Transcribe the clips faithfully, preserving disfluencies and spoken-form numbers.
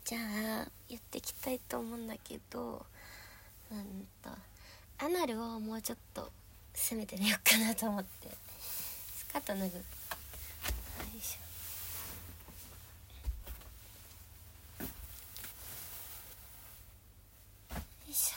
じゃあやっていきたいと思うんだけど、うんとアナルをもうちょっと攻めてみようかなと思って、スカート脱ぐ。よいしょよいしょ。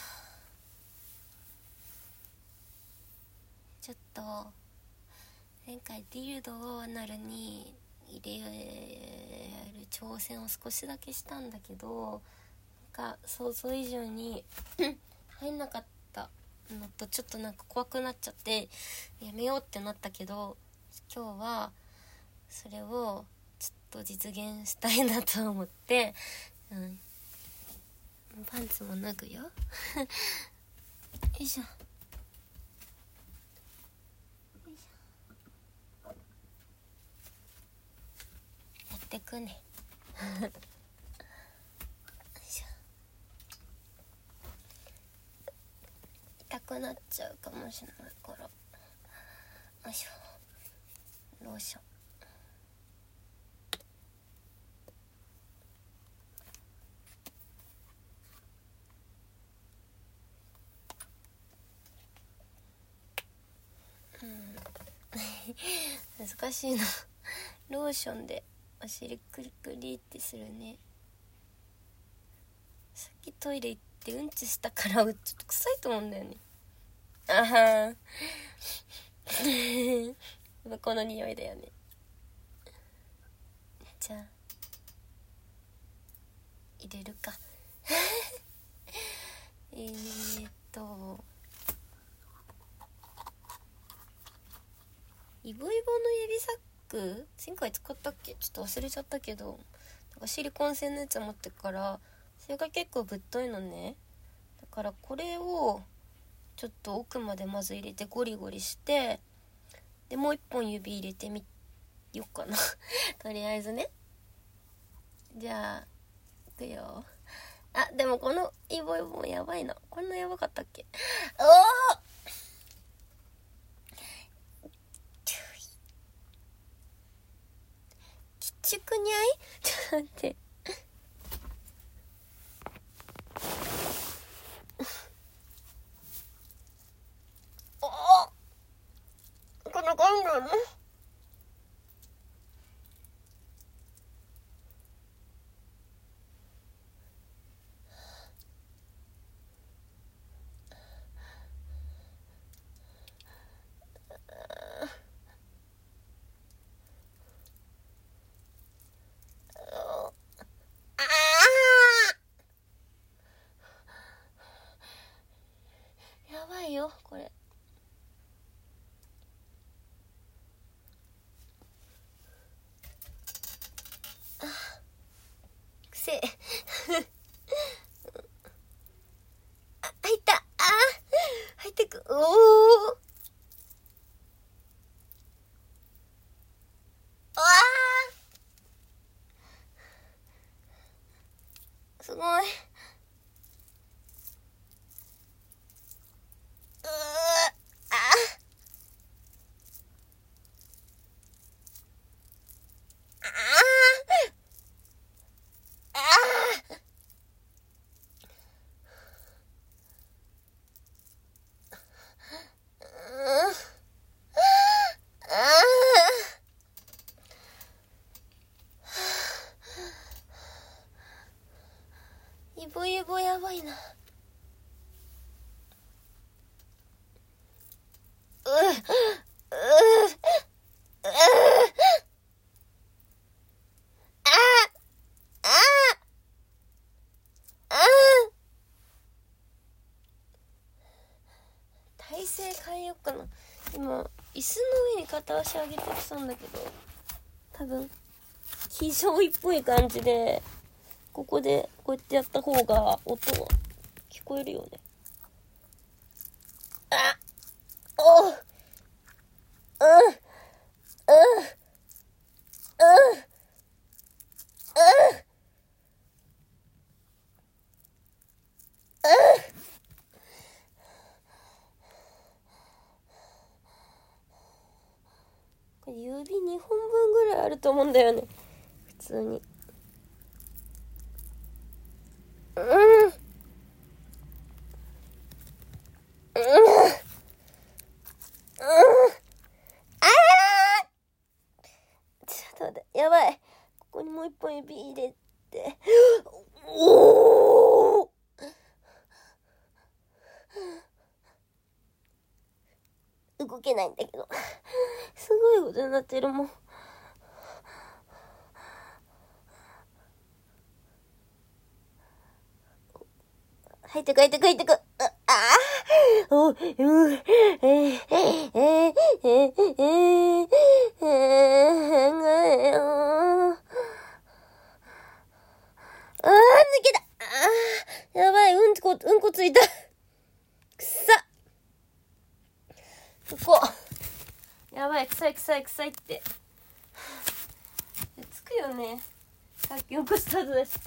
ちょっと前回ディルドをアナルに入れる挑戦を少しだけしたんだけど、なんか想像以上に入んなかったのと、ちょっとなんか怖くなっちゃってやめようってなったけど、今日はそれをちょっと実現したいなと思って、うん、パンツも脱ぐよよいしょ。やってくねよいしょ。痛くなっちゃうかもしれないから、よいしょ。ローション。うん難しいなローションでお尻クリクリってするね。さっきトイレ行ってうんちしたからちょっと臭いと思うんだよね。あはーこの匂いだよね。じゃあ入れるかえーっとイボイボの指サック前回使ったっけ、ちょっと忘れちゃったけど、なんかシリコン製のやつ持ってからそれが結構ぶっといのね。だからこれをちょっと奥までまず入れてゴリゴリして、でもう一本指入れてみよっかなとりあえずね。じゃあいくよ。あ、でもこのイボイボもやばいな。こんなやばかったっけ。おーちくにゃいちょっと待っておおこのゴンドルやばいよこれ。あくせえあ入った。あ入ってく。おおあすごい。うーあああイボイボやばいな。うううあああ体勢変えようかな。今椅子の上に片足上げてきたんだけど、多分非常位っぽい感じでここでこうやってやった方が音は聞こえるよね。あおううんうんうんうんこれ指にほんぶんぐらいあると思うんだよね普通に。 あーちょっと待って、やばい。ここにもう一本指入れて。おー動けないんだけど。すごいことになってるもん。入ってく入ってく入ってく。ああおう、うえー、えー、えー、えー、えー、えー、あー、抜けた。あー、やばい、うんこ、うんこついた。くっさ。ここ。やばい、臭い臭い臭いって。つくよね。さっきうんこした後だし。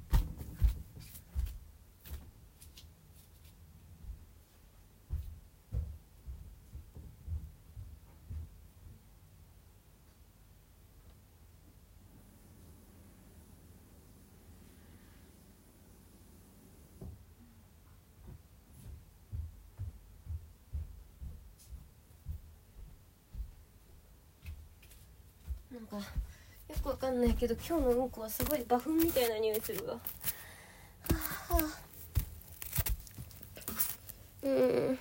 なんかよくわかんないけど今日のうんこはすごいバフンみたいな匂いするわ。はあ、はあ、うん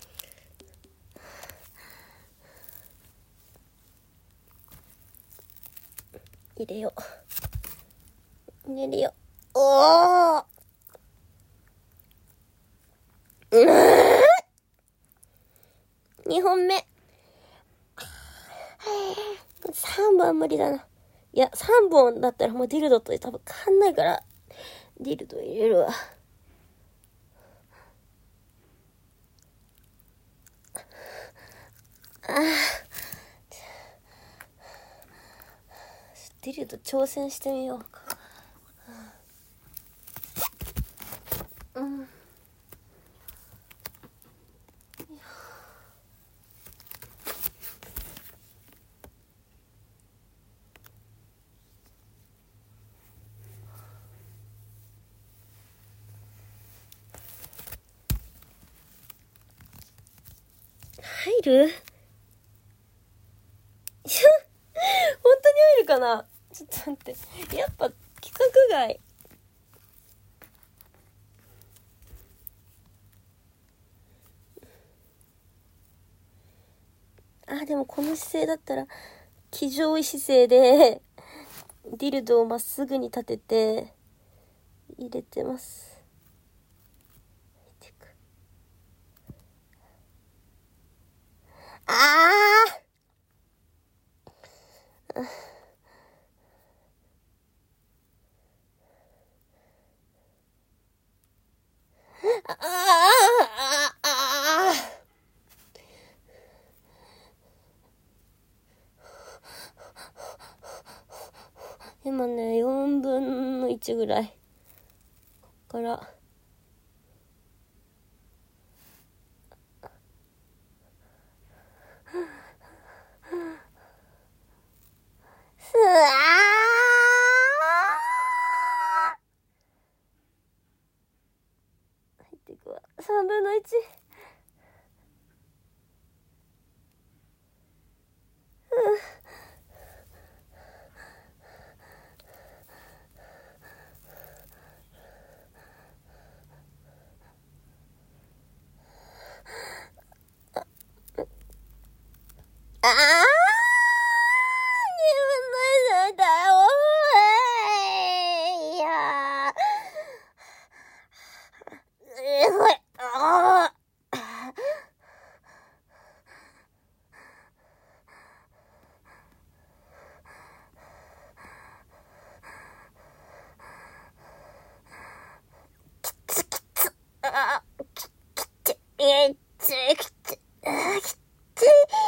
入れよう入れよう。おーうんにほんめさんぼんは無理だな。いやさんぼんだったらもうディルドと多分変わんないからディルド入れるわ。あーディルド挑戦してみようか。うん入る本当に入るかな。ちょっと待って、やっぱ規格外。あ、でもこの姿勢だったら騎乗位姿勢でディルドをまっすぐに立てて入れてます。あーああああ今ねよんぶんのいちぐらいこっからすあー入っていくわさんぶんのいち。ああにぶんのいちだよ。いやーすごい。あーあーききてえっつきてあーきて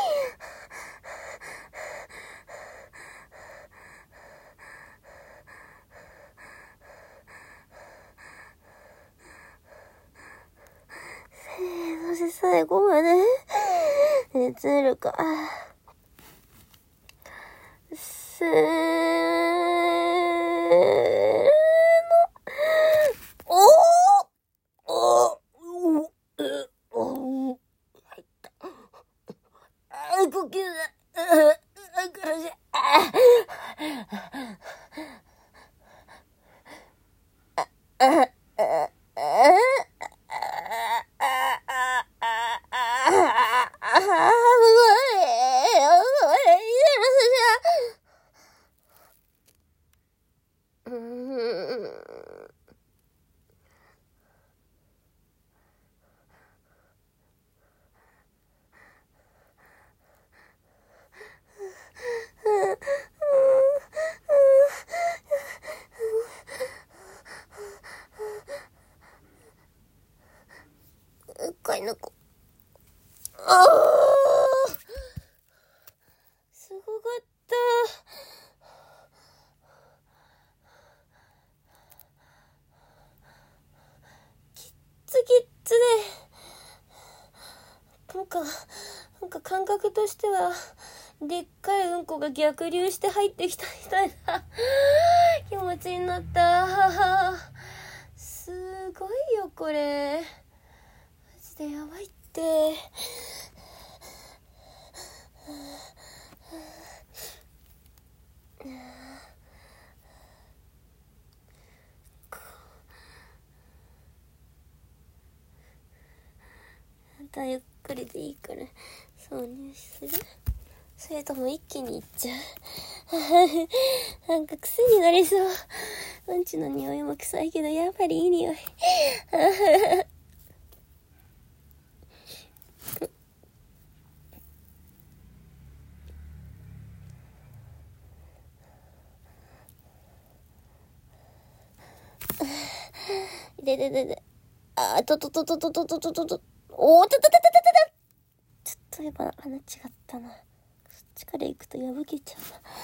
そして最後まで熱るかせーのおーおーおー飼い猫。あー、すごかった。キッツキッツで、なんかなんか感覚としてはでっかいうんこが逆流して入ってきたみたいな気持ちになった。すごいよこれ、マジでやばいって。またゆっくりでいいから挿入する？それとも一気にいっちゃうなんか癖になりそう。うんちの匂いも臭いけどやっぱりいい匂いでででであーととととととととととおーととととととちょっとやっぱ穴違ったな。そっちから行くと破けちゃ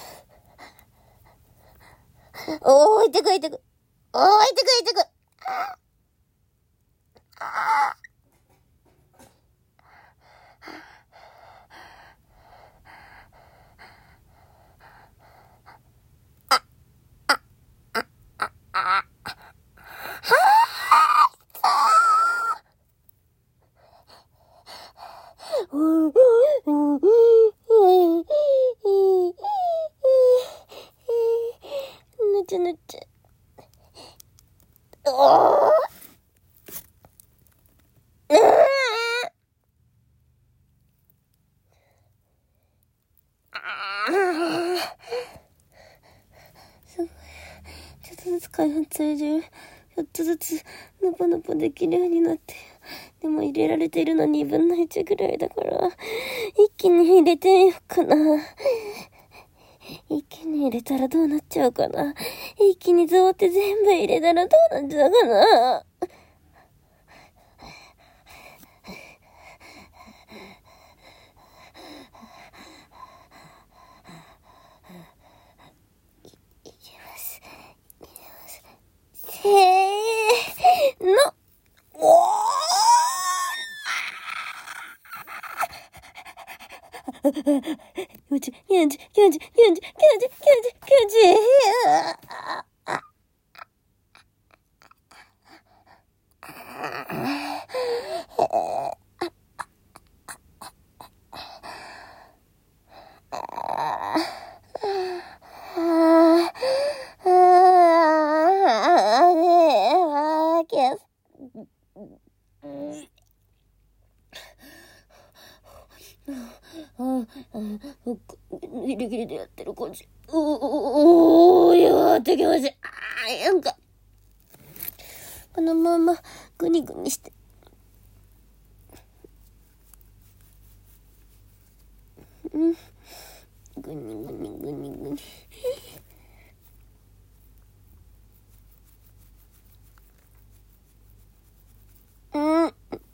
うなおーいてくいてくおーいてくいてくああぬちゅぬちゅおーすごい。ちょっとずつ開発されてる。ちょっとずつのぽのぽできるようになって。でも入れられているのにぶんのいちぐらいだから、一気に入れてみようかな。一気に入れたらどうなっちゃうかな。一気にゾーって全部入れたらどうなっちゃうかな。いきます。いきます。せーの。おーよんじゅう、よんじゅう、よんじゅう、よんじゅう、よんじゅう、よんじゅう、よんじゅう、よんじゅう。ギリギリでやってる感じ。おー、やってきました。あー、なんか、このままグニグニして。うん。グニグニグニグニ。うん。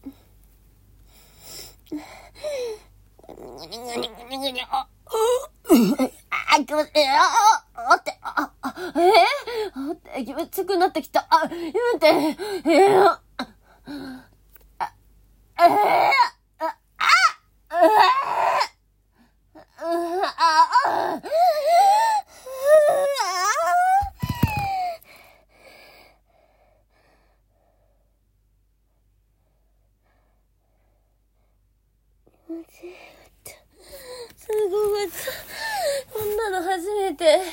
グニグニグニグニ。あ、あ、気持ちいい。あ、あ、って、あ、あ、えー、あって、気持ちよくなってきた。あ、待って、えー、あ、あ、えー、あ、あ、えー、あ、あ、間違えた。すごかった。こんなの初めて。